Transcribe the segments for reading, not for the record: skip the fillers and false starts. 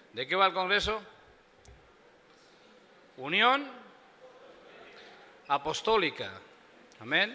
¿De qué va el Congreso? Unión apostólica. Amén.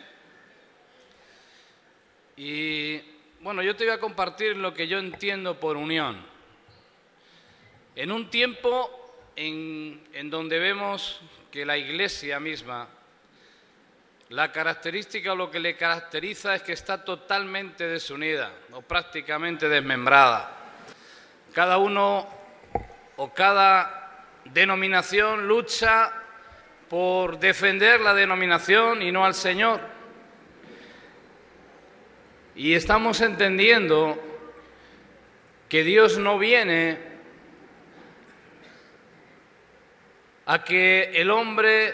Y bueno, yo te voy a compartir lo que yo entiendo por unión. En un tiempo en donde vemos que la Iglesia misma, la característica o lo que le caracteriza es que está totalmente desunida o prácticamente desmembrada. Cada uno o cada denominación lucha por defender la denominación y no al Señor. Y estamos entendiendo que Dios no viene a que el hombre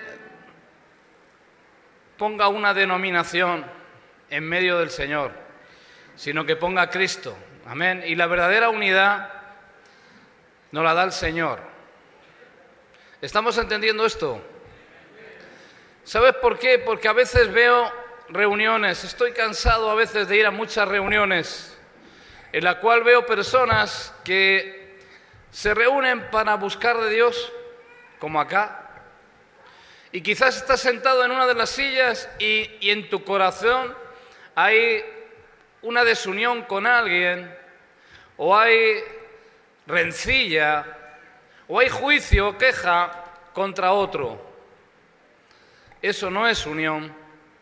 ponga una denominación en medio del Señor, sino que ponga a Cristo. Amén. Y la verdadera unidad nos la da el Señor. ¿Estamos entendiendo esto? ¿Sabes por qué? Porque a veces veo reuniones, estoy cansado a veces de ir a muchas reuniones, en la cual veo personas que se reúnen para buscar de Dios, como acá, y quizás estás sentado en una de las sillas y en tu corazón hay una desunión con alguien, o hay rencilla, o hay juicio o queja contra otro. Eso no es unión.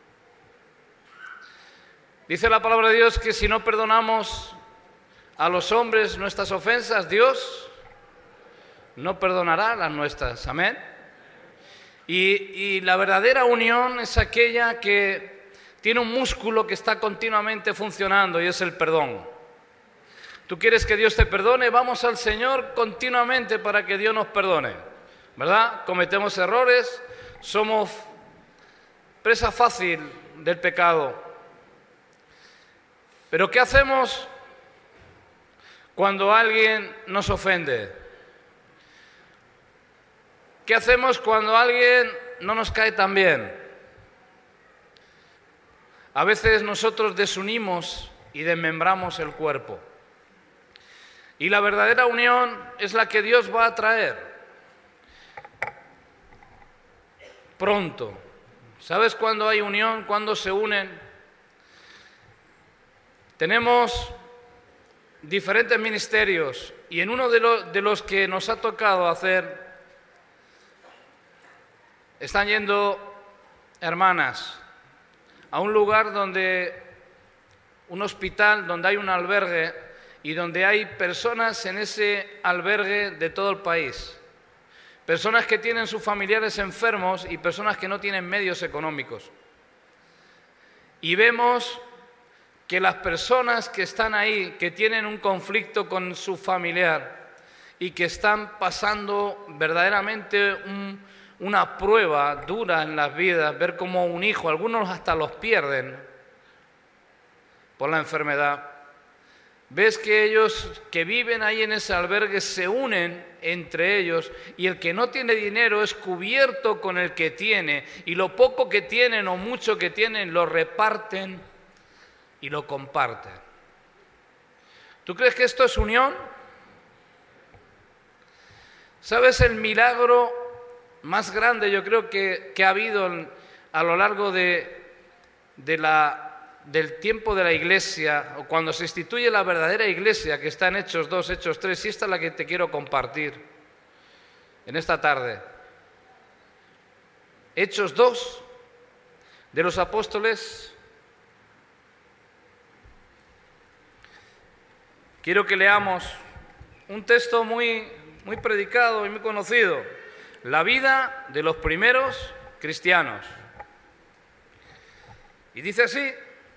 Dice la palabra de Dios que si no perdonamos a los hombres nuestras ofensas, Dios no perdonará las nuestras. Amén. Y la verdadera unión es aquella que tiene un músculo que está continuamente funcionando y es el perdón. ¿Tú quieres que Dios te perdone? Vamos al Señor continuamente para que Dios nos perdone, ¿verdad? Cometemos errores, somos presa fácil del pecado. Pero ¿qué hacemos cuando alguien nos ofende? ¿Qué hacemos cuando alguien no nos cae tan bien? A veces nosotros desunimos y desmembramos el cuerpo. Y la verdadera unión es la que Dios va a traer pronto. ¿Sabes cuándo hay unión? ¿Cuándo se unen? Tenemos diferentes ministerios y en uno de los que nos ha tocado hacer, están yendo hermanas a un lugar un hospital donde hay un albergue y donde hay personas en ese albergue de todo el país. Personas que tienen sus familiares enfermos y personas que no tienen medios económicos. Y vemos que las personas que están ahí, que tienen un conflicto con su familiar y que están pasando verdaderamente una prueba dura en las vidas, ver cómo un hijo, algunos hasta los pierden por la enfermedad. Ves que ellos que viven ahí en ese albergue se unen entre ellos y el que no tiene dinero es cubierto con el que tiene y lo poco que tienen o mucho que tienen lo reparten y lo comparten. ¿Tú crees que esto es unión? ¿Sabes el milagro más grande yo creo que ha habido a lo largo del tiempo de la Iglesia, o cuando se instituye la verdadera Iglesia, que está en Hechos 2, Hechos 3, y esta es la que te quiero compartir en esta tarde? Hechos 2, de los apóstoles. Quiero que leamos un texto muy predicado y muy conocido, la vida de los primeros cristianos. Y dice así: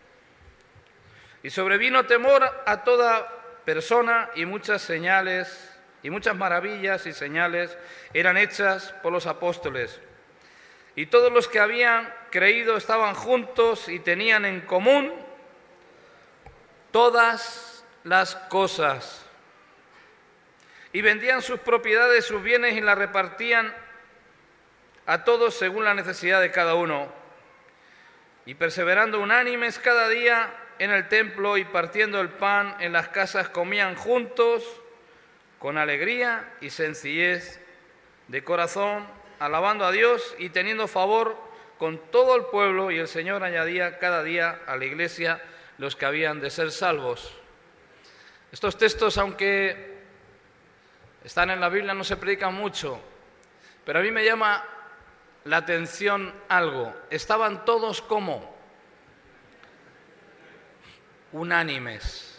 y sobrevino temor a toda persona y muchas señales y muchas maravillas y señales eran hechas por los apóstoles. Y todos los que habían creído estaban juntos y tenían en común todas las cosas. Y vendían sus propiedades, sus bienes y las repartían a todos según la necesidad de cada uno. Y perseverando unánimes cada día en el templo y partiendo el pan en las casas, comían juntos con alegría y sencillez de corazón, alabando a Dios y teniendo favor con todo el pueblo, y el Señor añadía cada día a la iglesia los que habían de ser salvos. Estos textos, aunque están en la Biblia, no se predican mucho, pero a mí me llama la atención algo. Estaban todos como unánimes.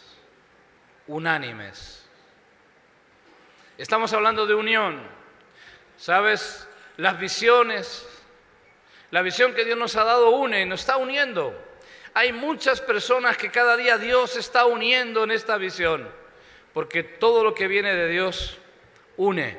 Estamos hablando de unión. ¿Sabes? Las visiones, la visión que Dios nos ha dado une, nos está uniendo. Hay muchas personas que cada día Dios está uniendo en esta visión, porque todo lo que viene de Dios une.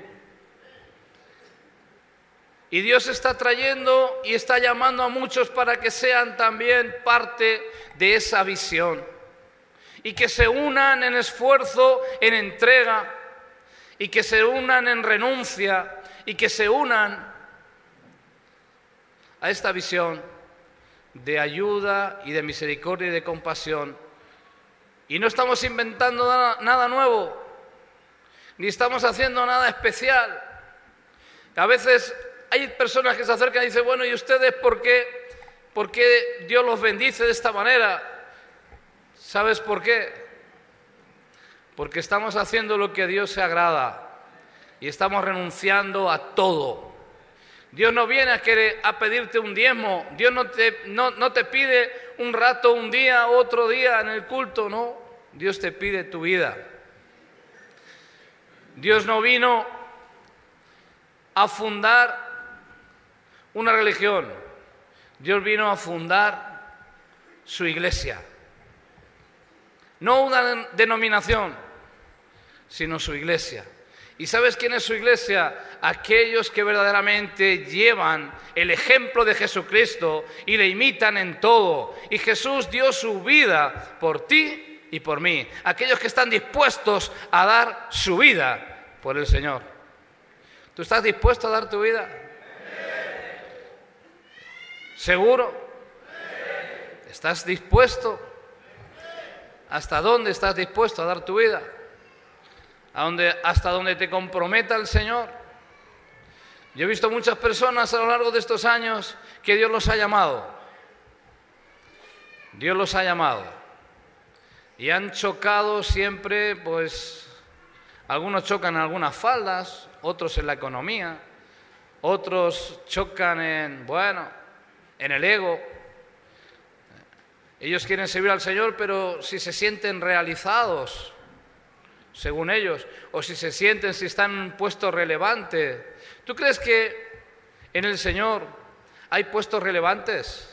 Y Dios está trayendo y está llamando a muchos para que sean también parte de esa visión y que se unan en esfuerzo, en entrega, y que se unan en renuncia, y que se unan a esta visión de ayuda y de misericordia y de compasión. Y no estamos inventando nada nuevo, ni estamos haciendo nada especial. A veces hay personas que se acercan y dicen, bueno, ¿y ustedes por qué Dios los bendice de esta manera? ¿Sabes por qué? Porque estamos haciendo lo que a Dios se agrada y estamos renunciando a todo. Dios no viene a pedirte un diezmo. Dios no te pide un rato, un día, otro día en el culto, no. Dios te pide tu vida. Dios no vino a fundar una religión. Dios vino a fundar su iglesia. No una denominación, sino su iglesia. ¿Y sabes quién es su iglesia? Aquellos que verdaderamente llevan el ejemplo de Jesucristo y le imitan en todo. Y Jesús dio su vida por ti y por mí. Aquellos que están dispuestos a dar su vida por el Señor. ¿Tú estás dispuesto a dar tu vida? ¿Seguro? ¿Estás dispuesto? ¿Hasta dónde estás dispuesto a dar tu vida? ¿Hasta donde te comprometa el Señor? Yo he visto muchas personas a lo largo de estos años que Dios los ha llamado. Dios los ha llamado. Y han chocado siempre, pues, algunos chocan en algunas faldas, otros en la economía, otros chocan en el ego. Ellos quieren servir al Señor, pero si se sienten realizados, según ellos, o si están en un puesto relevante. ¿Tú crees que en el Señor hay puestos relevantes?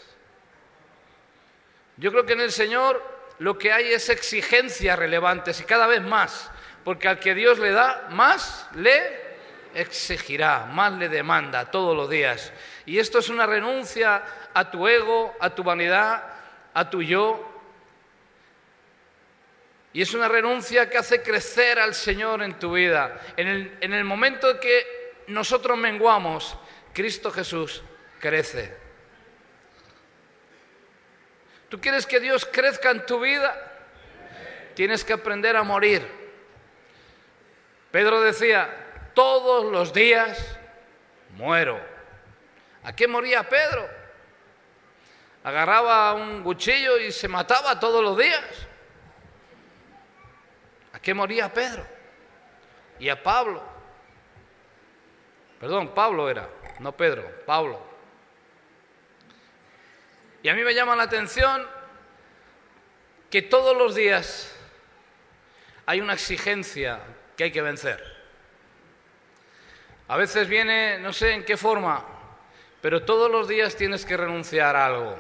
Yo creo que en el Señor lo que hay es exigencias relevantes y cada vez más, porque al que Dios le da, más le exigirá, más le demanda todos los días. Y esto es una renuncia a tu ego, a tu vanidad, a tu yo. Y es una renuncia que hace crecer al Señor en tu vida. En el momento que nosotros menguamos, Cristo Jesús crece. ¿Tú quieres que Dios crezca en tu vida? Tienes que aprender a morir. Pedro decía, todos los días muero. ¿A qué moría Pedro? Agarraba un cuchillo y se mataba todos los días. ¿A qué moría Pedro? Y a Pablo. Perdón, Pablo era, no Pedro, Pablo. Y a mí me llama la atención que todos los días hay una exigencia que hay que vencer. A veces viene, no sé en qué forma, pero todos los días tienes que renunciar a algo.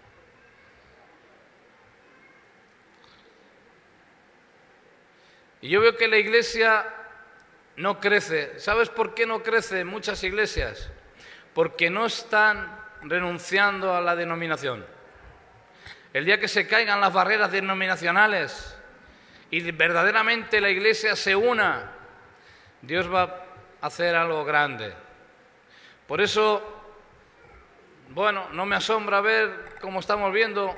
Y yo veo que la iglesia no crece. ¿Sabes por qué no crece en muchas iglesias? Porque no están renunciando a la denominación. El día que se caigan las barreras denominacionales y verdaderamente la iglesia se una, Dios va a hacer algo grande. Por eso, no me asombra ver cómo estamos viendo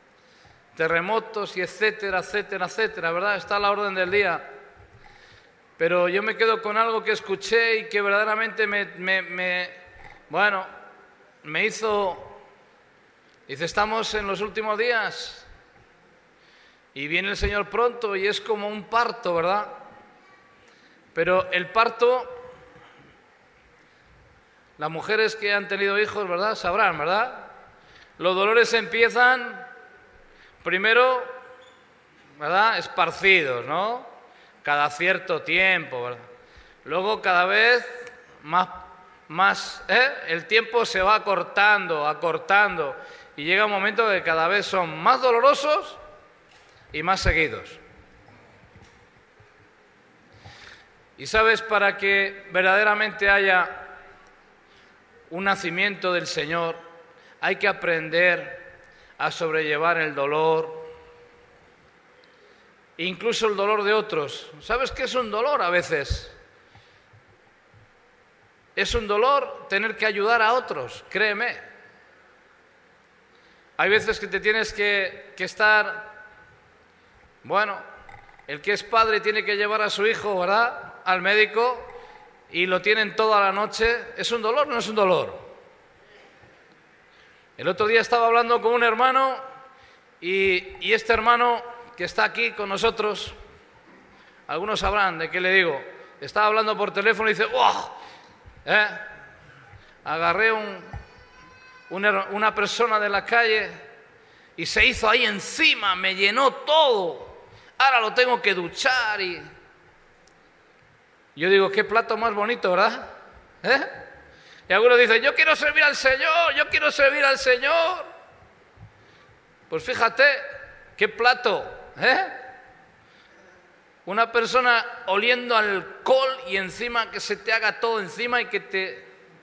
terremotos y etcétera, ¿verdad? Está a la orden del día. pero yo me quedo con algo que escuché y que verdaderamente me hizo... Dice, estamos en los últimos días y viene el Señor pronto y es como un parto, ¿verdad? Pero el parto, las mujeres que han tenido hijos, ¿verdad? Sabrán, ¿verdad? Los dolores empiezan primero, ¿verdad? Esparcidos, ¿no? Cada cierto tiempo, ¿verdad? Luego cada vez más, el tiempo se va acortando y llega un momento que cada vez son más dolorosos y más seguidos. Y sabes, para que verdaderamente haya un nacimiento del Señor, hay que aprender a sobrellevar el dolor, incluso el dolor de otros. ¿Sabes qué es un dolor a veces? Es un dolor tener que ayudar a otros, créeme. Hay veces que te tienes que estar... Bueno, el que es padre tiene que llevar a su hijo, ¿verdad?, al médico y lo tienen toda la noche. ¿Es un dolor o no es un dolor? El otro día estaba hablando con un hermano y este hermano que está aquí con nosotros, algunos sabrán de qué le digo, estaba hablando por teléfono y dice, ¡oh! Agarré una persona de la calle y se hizo ahí encima, me llenó todo, ahora lo tengo que duchar y... Yo digo, qué plato más bonito, ¿verdad? Y algunos dicen, yo quiero servir al Señor, yo quiero servir al Señor. Pues fíjate, qué plato, Una persona oliendo alcohol y encima que se te haga todo encima y que te...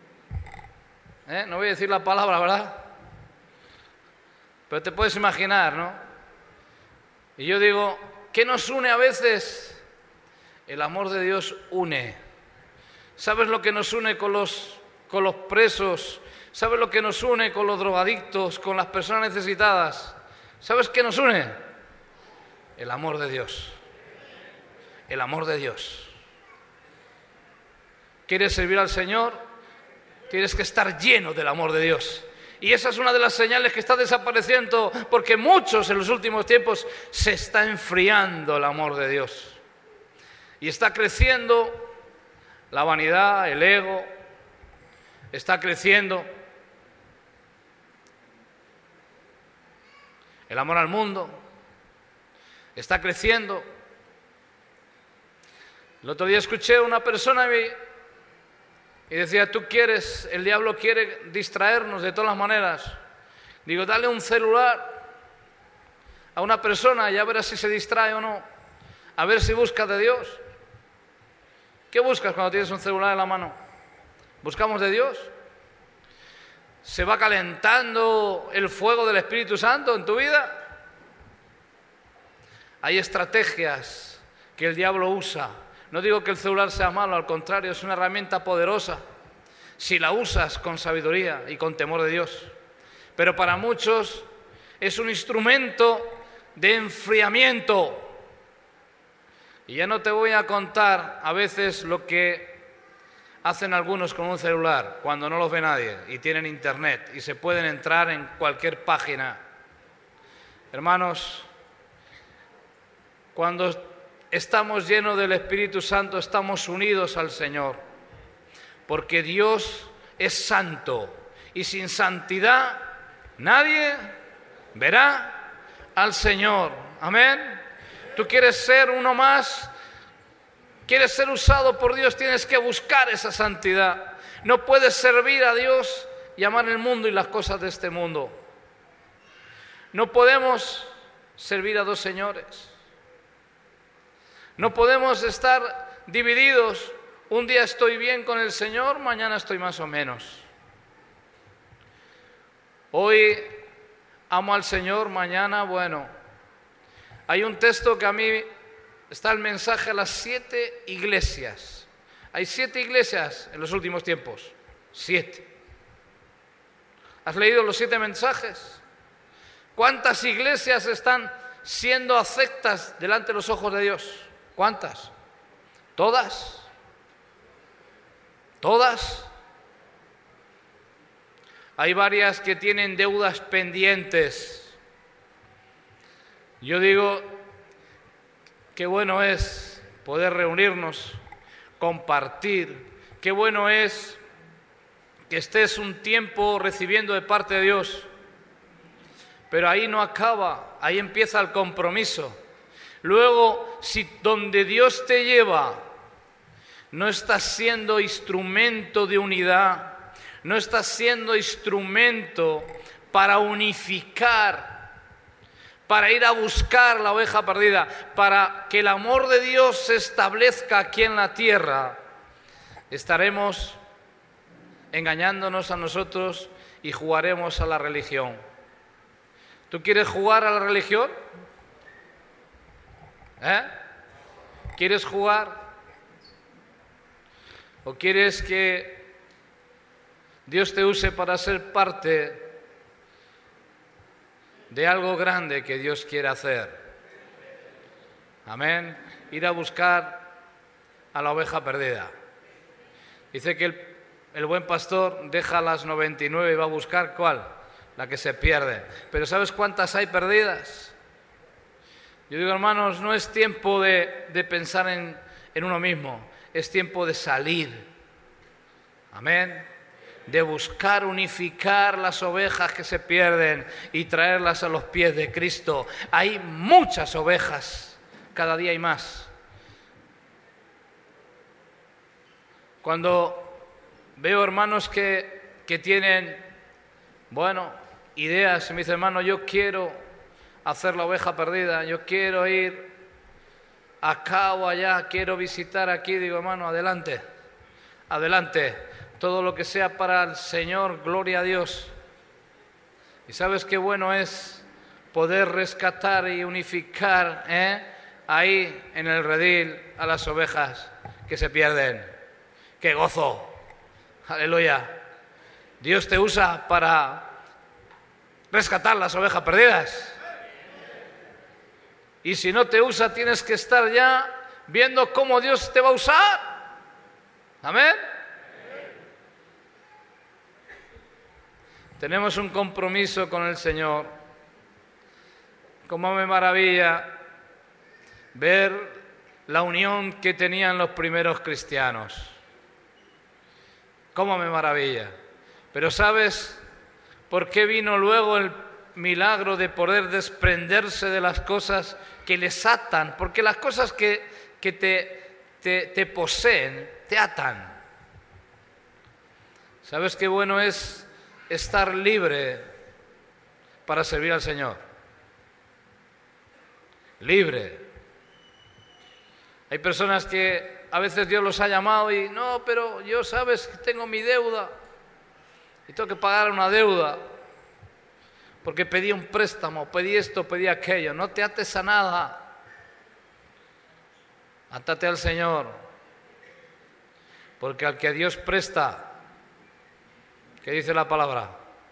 No voy a decir la palabra, ¿verdad? Pero te puedes imaginar, ¿no? Y yo digo, ¿qué nos une a veces? El amor de Dios une. ¿Sabes lo que nos une con los presos? ¿Sabes lo que nos une con los drogadictos, con las personas necesitadas? ¿Sabes qué nos une? El amor de Dios. El amor de Dios. ¿Quieres servir al Señor? Tienes que estar lleno del amor de Dios. Y esa es una de las señales que está desapareciendo, porque muchos en los últimos tiempos se está enfriando el amor de Dios. Y está creciendo la vanidad, el ego, está creciendo el amor al mundo, está creciendo. El otro día escuché a una persona y decía, el diablo quiere distraernos de todas las maneras. Digo, dale un celular a una persona y ya verás si se distrae o no, a ver si busca de Dios. ¿Qué buscas cuando tienes un celular en la mano? ¿Buscamos de Dios? ¿Se va calentando el fuego del Espíritu Santo en tu vida? Hay estrategias que el diablo usa. No digo que el celular sea malo, al contrario, es una herramienta poderosa si la usas con sabiduría y con temor de Dios. Pero para muchos es un instrumento de enfriamiento. Y ya no te voy a contar a veces lo que hacen algunos con un celular cuando no los ve nadie y tienen internet y se pueden entrar en cualquier página. Hermanos, cuando estamos llenos del Espíritu Santo estamos unidos al Señor, porque Dios es santo y sin santidad nadie verá al Señor. Amén. Tú quieres ser uno más, quieres ser usado por Dios, tienes que buscar esa santidad. No puedes servir a Dios y amar el mundo y las cosas de este mundo. No podemos servir a dos señores. No podemos estar divididos. Un día estoy bien con el Señor, mañana estoy más o menos. Hoy amo al Señor, mañana, bueno. Hay un texto que a mí está el mensaje a las 7 iglesias. Hay 7 iglesias en los últimos tiempos. 7. ¿Has leído los 7 mensajes? ¿Cuántas iglesias están siendo aceptas delante de los ojos de Dios? ¿Cuántas? ¿Todas? ¿Todas? Hay varias que tienen deudas pendientes. Yo digo, qué bueno es poder reunirnos, compartir, qué bueno es que estés un tiempo recibiendo de parte de Dios, pero ahí no acaba, ahí empieza el compromiso. Luego, si donde Dios te lleva no estás siendo instrumento de unidad, no estás siendo instrumento para unificar, para ir a buscar la oveja perdida, para que el amor de Dios se establezca aquí en la tierra, estaremos engañándonos a nosotros y jugaremos a la religión. ¿Tú quieres jugar a la religión? ¿Quieres jugar? ¿O quieres que Dios te use para ser parte de algo grande que Dios quiere hacer? Amén. Ir a buscar a la oveja perdida. Dice que el buen pastor deja las 99 y va a buscar ¿cuál? La que se pierde. Pero ¿sabes cuántas hay perdidas? Yo digo, hermanos, no es tiempo de pensar en uno mismo, es tiempo de salir. Amén. De buscar unificar las ovejas que se pierden y traerlas a los pies de Cristo. Hay muchas ovejas, cada día hay más. Cuando veo hermanos que tienen, ideas, y me dicen, hermano, yo quiero hacer la oveja perdida, yo quiero ir acá o allá, quiero visitar aquí, digo, hermano, adelante, adelante. Todo lo que sea para el Señor, gloria a Dios. Y sabes qué bueno es poder rescatar y unificar ahí en el redil a las ovejas que se pierden. ¡Qué gozo! ¡Aleluya! Dios te usa para rescatar las ovejas perdidas. Y si no te usa, tienes que estar ya viendo cómo Dios te va a usar. Amén. Tenemos un compromiso con el Señor. Cómo me maravilla ver la unión que tenían los primeros cristianos. Cómo me maravilla. Pero ¿sabes por qué vino luego el milagro de poder desprenderse de las cosas que les atan? Porque las cosas que te poseen, te atan. ¿Sabes qué bueno es estar libre para servir al Señor? Libre. Hay personas que a veces Dios los ha llamado y no, pero yo sabes que tengo mi deuda y tengo que pagar una deuda porque pedí un préstamo, pedí esto, pedí aquello. No te ates a nada, átate al Señor, porque al que Dios presta, ¿qué dice la palabra?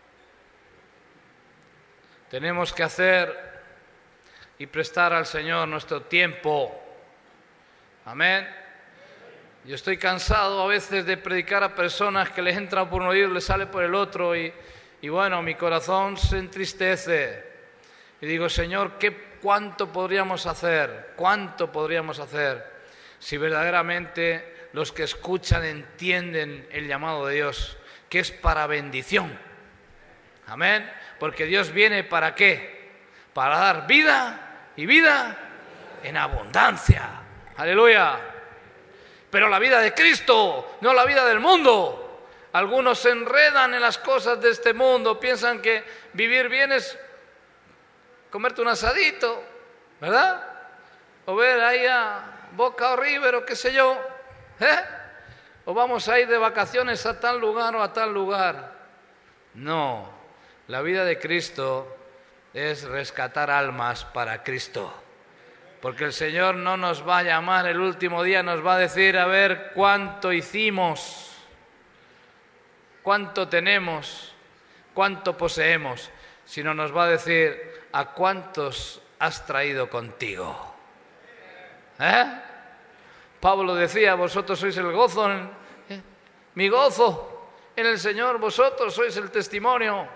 Tenemos que hacer y prestar al Señor nuestro tiempo. Amén. Yo estoy cansado a veces de predicar a personas que les entra por un oído y les sale por el otro y mi corazón se entristece. Y digo, Señor, ¿cuánto podríamos hacer? ¿Cuánto podríamos hacer si verdaderamente los que escuchan entienden el llamado de Dios? Que es para bendición. Amén. Porque Dios viene ¿para qué? Para dar vida y vida en abundancia. Aleluya. Pero la vida de Cristo, no la vida del mundo. Algunos se enredan en las cosas de este mundo, piensan que vivir bien es comerte un asadito, ¿verdad? O ver ahí a Boca o River o qué sé yo, o vamos a ir de vacaciones a tal lugar o a tal lugar. No, la vida de Cristo es rescatar almas para Cristo. Porque el Señor no nos va a llamar el último día, nos va a decir a ver cuánto hicimos, cuánto tenemos, cuánto poseemos, sino nos va a decir a cuántos has traído contigo. Pablo decía, vosotros sois el gozo, mi gozo en el Señor, vosotros sois el testimonio.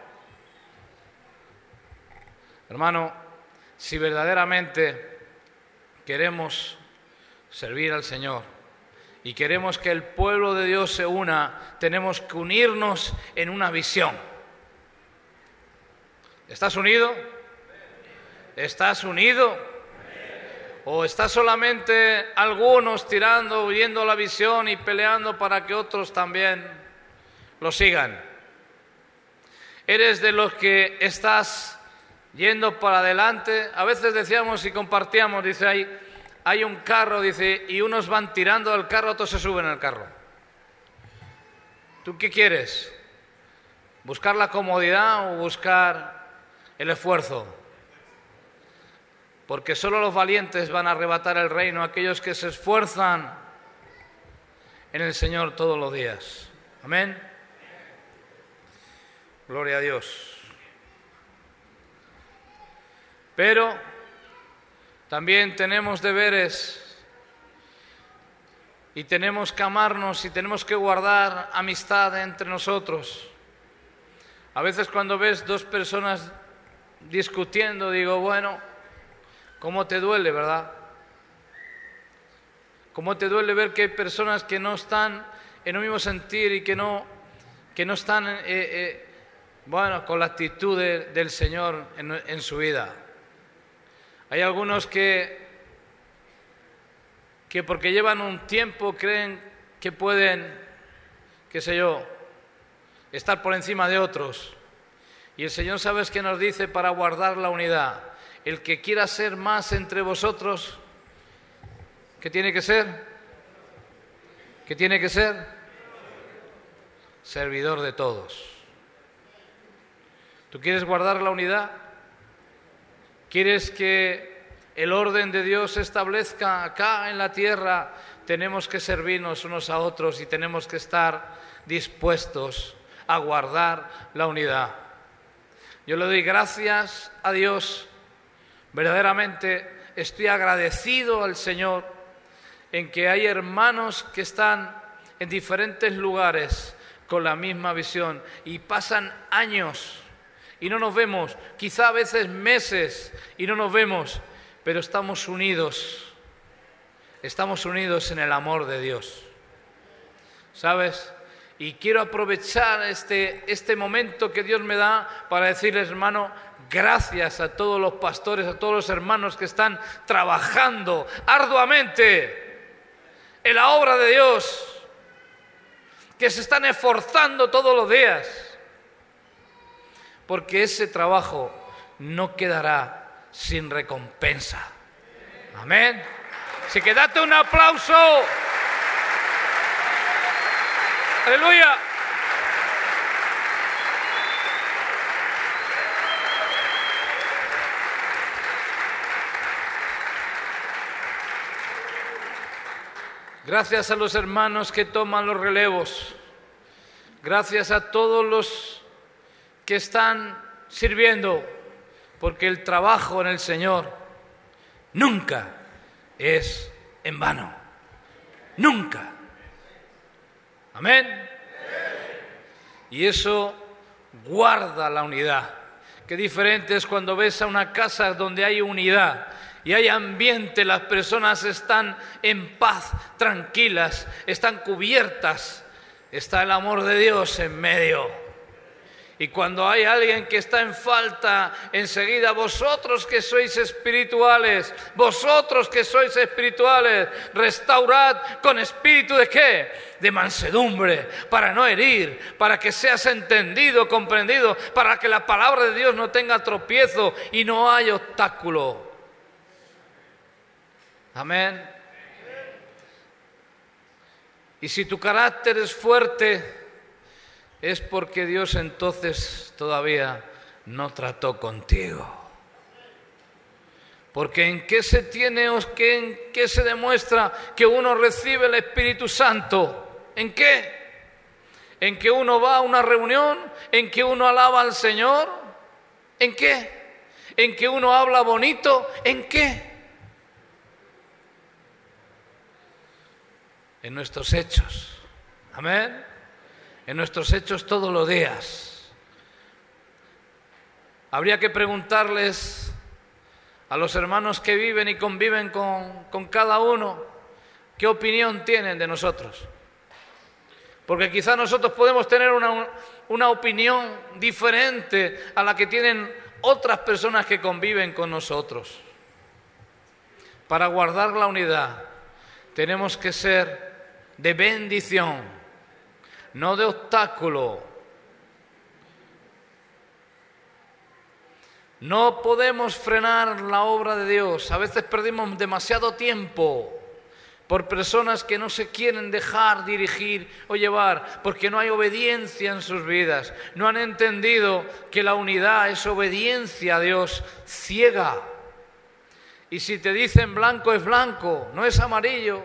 Hermano, si verdaderamente queremos servir al Señor y queremos que el pueblo de Dios se una, tenemos que unirnos en una visión. ¿Estás unido? ¿Estás unido? ¿O está solamente algunos tirando, huyendo la visión y peleando para que otros también lo sigan? ¿Eres de los que estás yendo para adelante? A veces decíamos y compartíamos, dice, hay un carro, dice, y unos van tirando al carro, otros se suben al carro. ¿Tú qué quieres? ¿Buscar la comodidad o buscar el esfuerzo? Porque solo los valientes van a arrebatar el reino, aquellos que se esfuerzan en el Señor todos los días. Amén. Gloria a Dios. Pero también tenemos deberes y tenemos que amarnos y tenemos que guardar amistad entre nosotros. A veces cuando ves dos personas discutiendo, digo, bueno, ¿cómo te duele, verdad? ¿Cómo te duele ver que hay personas que no están en el mismo sentir y que no están con la actitud del Señor en su vida? Hay algunos que porque llevan un tiempo creen que pueden, qué sé yo, estar por encima de otros. Y el Señor, ¿sabes qué nos dice para guardar la unidad? El que quiera ser más entre vosotros, ¿qué tiene que ser? ¿Qué tiene que ser? Servidor de todos. ¿Tú quieres guardar la unidad? ¿Quieres que el orden de Dios se establezca acá en la tierra? Tenemos que servirnos unos a otros y tenemos que estar dispuestos a guardar la unidad. Yo le doy gracias a Dios. Verdaderamente estoy agradecido al Señor en que hay hermanos que están en diferentes lugares con la misma visión y pasan años y no nos vemos, quizá a veces meses y no nos vemos, pero estamos unidos en el amor de Dios. ¿Sabes? Y quiero aprovechar este momento que Dios me da para decirles, hermano, gracias a todos los pastores, a todos los hermanos que están trabajando arduamente en la obra de Dios, que se están esforzando todos los días, porque ese trabajo no quedará sin recompensa. Amén. Así que date un aplauso. Aleluya. Gracias a los hermanos que toman los relevos. Gracias a todos los que están sirviendo, porque el trabajo en el Señor nunca es en vano. Nunca. Amén. Y eso guarda la unidad. Qué diferente es cuando ves a una casa donde hay unidad y hay ambiente, las personas están en paz, tranquilas, están cubiertas, está el amor de Dios en medio. Y cuando hay alguien que está en falta, enseguida vosotros que sois espirituales, restaurad con espíritu ¿de qué? De mansedumbre, para no herir, para que seas entendido, comprendido, para que la palabra de Dios no tenga tropiezo y no haya obstáculo. Amén. Y si tu carácter es fuerte, es porque Dios entonces todavía no trató contigo. Porque ¿en qué se tiene o en qué se demuestra que uno recibe el Espíritu Santo? ¿En qué? ¿En que uno va a una reunión? ¿En que uno alaba al Señor? ¿En qué? ¿En que uno habla bonito? ¿En qué? en nuestros hechos. Amén. En nuestros hechos todos los días. Habría que preguntarles a los hermanos que viven y conviven con cada uno qué opinión tienen de nosotros. Porque quizá nosotros podemos tener una opinión diferente a la que tienen otras personas que conviven con nosotros. Para guardar la unidad tenemos que ser de bendición, no de obstáculo. No podemos frenar la obra de Dios. A veces perdimos demasiado tiempo por personas que no se quieren dejar dirigir o llevar, porque no hay obediencia en sus vidas. No han entendido que la unidad es obediencia a Dios ciega. Y si te dicen blanco es blanco, no es amarillo.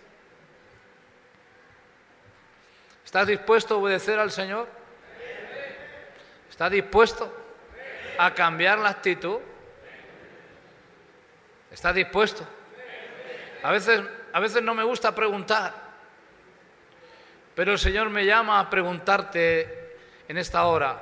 ¿Estás dispuesto a obedecer al Señor? ¿Estás dispuesto a cambiar la actitud? ¿Estás dispuesto? A veces no me gusta preguntar, pero el Señor me llama a preguntarte en esta hora,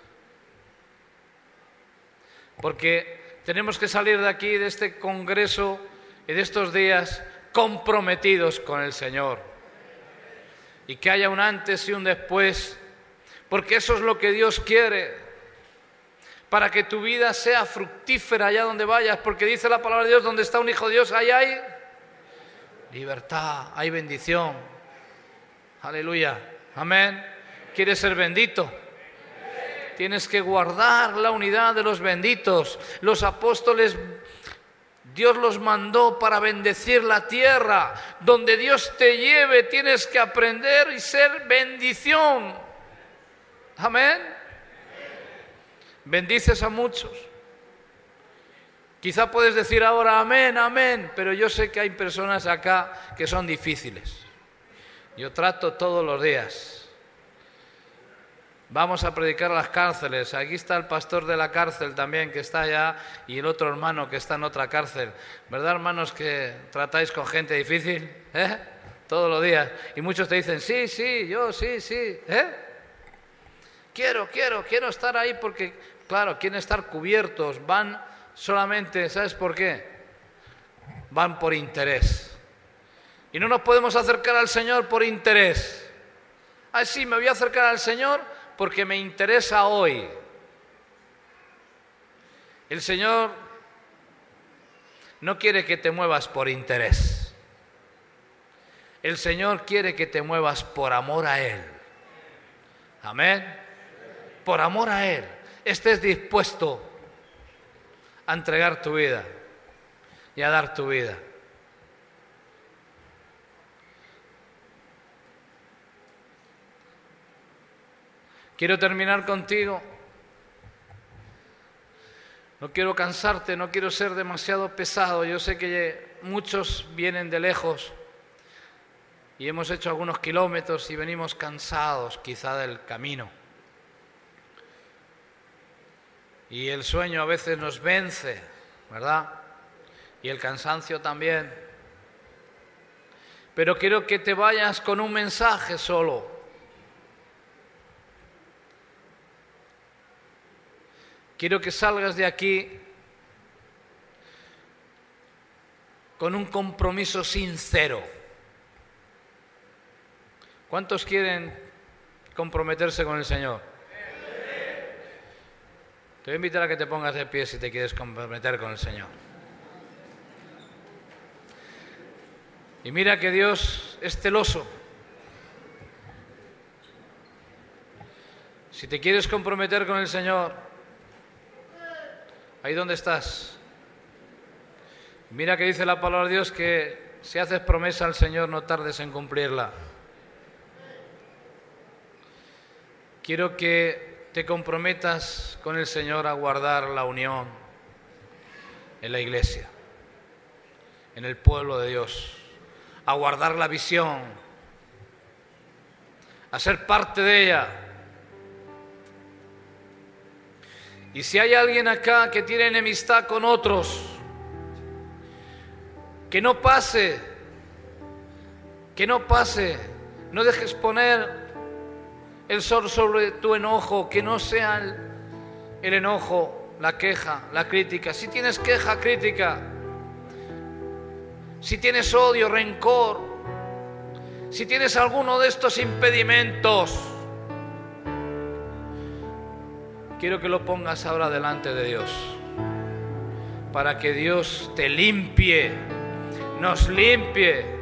porque tenemos que salir de aquí, de este congreso y de estos días comprometidos con el Señor, y que haya un antes y un después, porque eso es lo que Dios quiere, para que tu vida sea fructífera allá donde vayas, porque dice la palabra de Dios, donde está un hijo de Dios, ahí hay libertad, hay bendición. Aleluya, amén. ¿Quieres ser bendito? Tienes que guardar la unidad de los benditos. Los apóstoles, Dios los mandó para bendecir la tierra. Donde Dios te lleve, tienes que aprender y ser bendición. Amén. Bendices a muchos. Quizá puedes decir ahora amén, amén, pero yo sé que hay personas acá que son difíciles. Yo trato todos los días. Vamos a predicar a las cárceles. Aquí está el pastor de la cárcel también que está allá y el otro hermano que está en otra cárcel. ¿Verdad, hermanos, que tratáis con gente difícil? Todos los días. Y muchos te dicen, sí, yo, sí. Quiero estar ahí porque, claro, quieren estar cubiertos. Van solamente, ¿sabes por qué? Van por interés. Y no nos podemos acercar al Señor por interés. Sí, me voy a acercar al Señor porque me interesa hoy. El Señor no quiere que te muevas por interés. El Señor quiere que te muevas por amor a Él. Amén. Por amor a Él. Estés dispuesto a entregar tu vida y a dar tu vida. Quiero terminar contigo. No quiero cansarte, no quiero ser demasiado pesado. Yo sé que muchos vienen de lejos y hemos hecho algunos kilómetros y venimos cansados quizá del camino. Y el sueño a veces nos vence, ¿verdad? Y el cansancio también. Pero quiero que te vayas con un mensaje solo. Quiero que salgas de aquí con un compromiso sincero. ¿Cuántos quieren comprometerse con el Señor? Te voy a invitar a que te pongas de pie si te quieres comprometer con el Señor. Y mira que Dios es celoso. Si te quieres comprometer con el Señor, ahí donde estás, mira que dice la palabra de Dios que si haces promesa al Señor no tardes en cumplirla. Quiero que te comprometas con el Señor a guardar la unión en la iglesia, en el pueblo de Dios, a guardar la visión, a ser parte de ella. Y si hay alguien acá que tiene enemistad con otros, que no pase, Que no pase, no dejes poner el sol sobre tu enojo, que no sea el enojo, la queja, la crítica. Si tienes queja, crítica, si tienes odio, rencor, si tienes alguno de estos impedimentos, quiero que lo pongas ahora delante de Dios, para que Dios te limpie, nos limpie.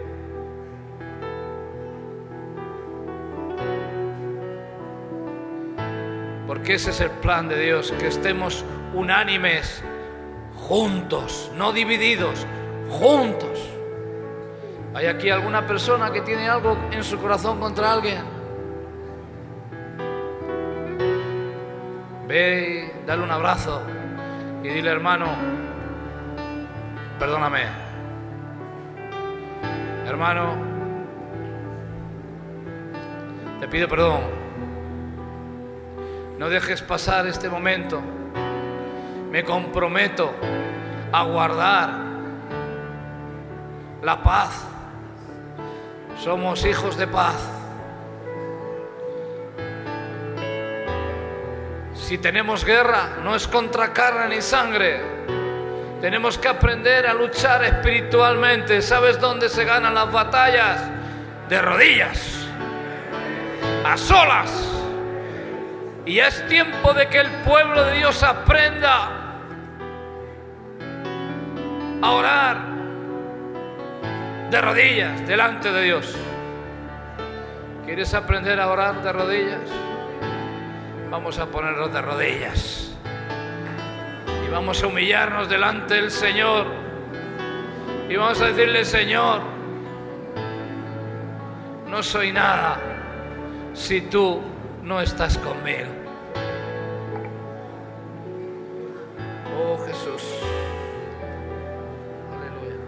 Porque ese es el plan de Dios, que estemos unánimes, juntos, no divididos, juntos. ¿Hay aquí alguna persona que tiene algo en su corazón contra alguien? Ve y dale un abrazo y dile: hermano, perdóname. Hermano, te pido perdón. No dejes pasar este momento. Me comprometo a guardar la paz. Somos hijos de paz. Si tenemos guerra, no es contra carne ni sangre. Tenemos que aprender a luchar espiritualmente. ¿Sabes dónde se ganan las batallas? De rodillas, a solas. Y es tiempo de que el pueblo de Dios aprenda a orar de rodillas delante de Dios. ¿Quieres aprender a orar de rodillas? Vamos a ponernos de rodillas y vamos a humillarnos delante del Señor y vamos a decirle: Señor, no soy nada si tú no estás conmigo. Oh Jesús, aleluya.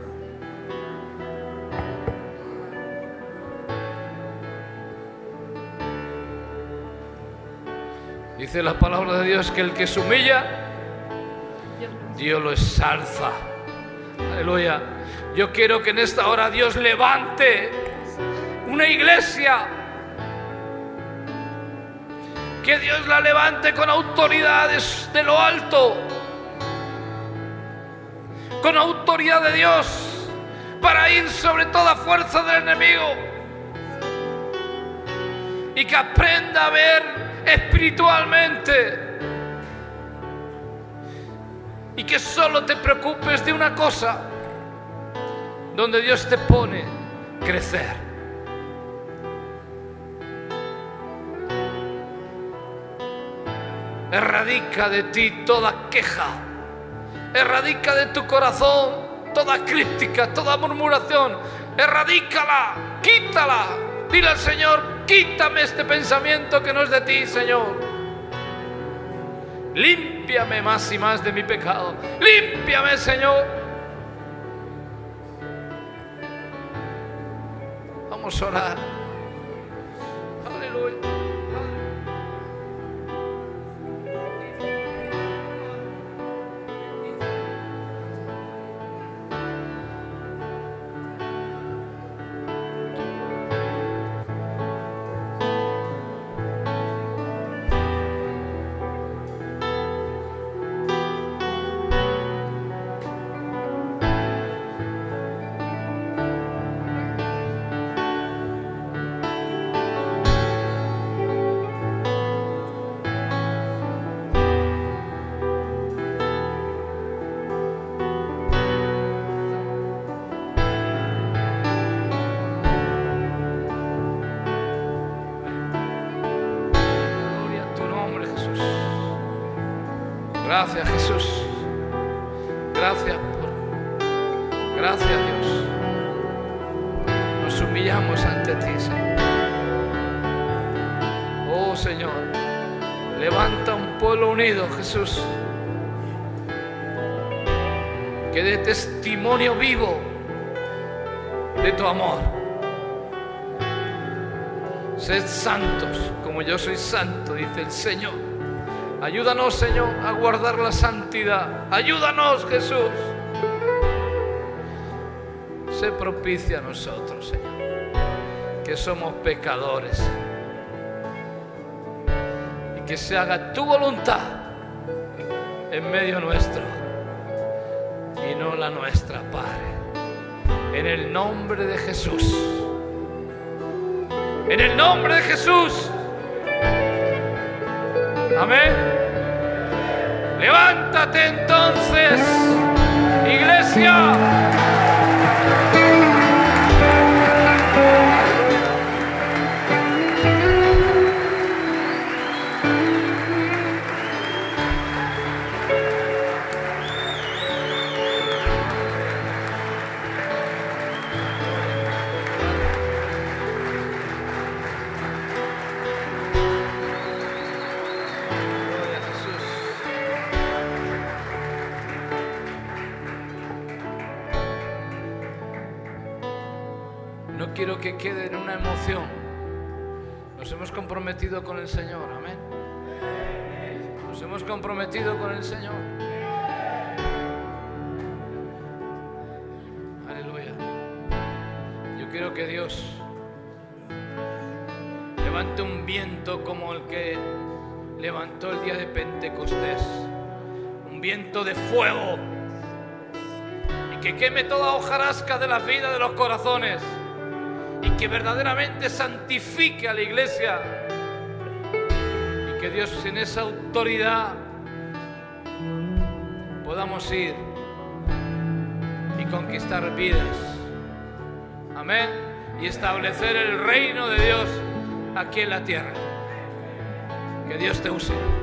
Dice la palabra de Dios que el que se humilla, Dios lo ensalza. Aleluya. Yo quiero que en esta hora Dios levante una iglesia, que Dios la levante con autoridades de lo alto, con autoridad de Dios, para ir sobre toda fuerza del enemigo, y que aprenda a ver espiritualmente, y que solo te preocupes de una cosa, donde Dios te pone crecer. Erradica de ti toda queja, erradica de tu corazón toda crítica, toda murmuración, erradícala, quítala. Dile al Señor: quítame este pensamiento que no es de ti, Señor. Límpiame más y más de mi pecado. Límpiame, Señor. Vamos a orar. Aleluya. Gracias, Jesús. Gracias, Dios. Nos humillamos ante ti, Señor. Oh, Señor, levanta un pueblo unido, Jesús, que dé testimonio vivo de tu amor. Sed santos como yo soy santo, dice el Señor. Ayúdanos, Señor, a guardar la santidad. Ayúdanos, Jesús. Sé propicio a nosotros, Señor. que somos pecadores. Y que se haga tu voluntad en medio nuestro y no la nuestra, Padre. En el nombre de Jesús. En el nombre de Jesús. Amén. Levántate entonces, iglesia. No quiero que quede en una emoción. Nos hemos comprometido con el Señor, amén. Nos hemos comprometido con el Señor. Aleluya. Yo quiero que Dios levante un viento como el que levantó el día de Pentecostés. Un viento de fuego. Y que queme toda hojarasca de la vida de los corazones. Y que verdaderamente santifique a la iglesia. Y que Dios, en esa autoridad, podamos ir y conquistar vidas. Amén. Y establecer el reino de Dios aquí en la tierra. Que Dios te use.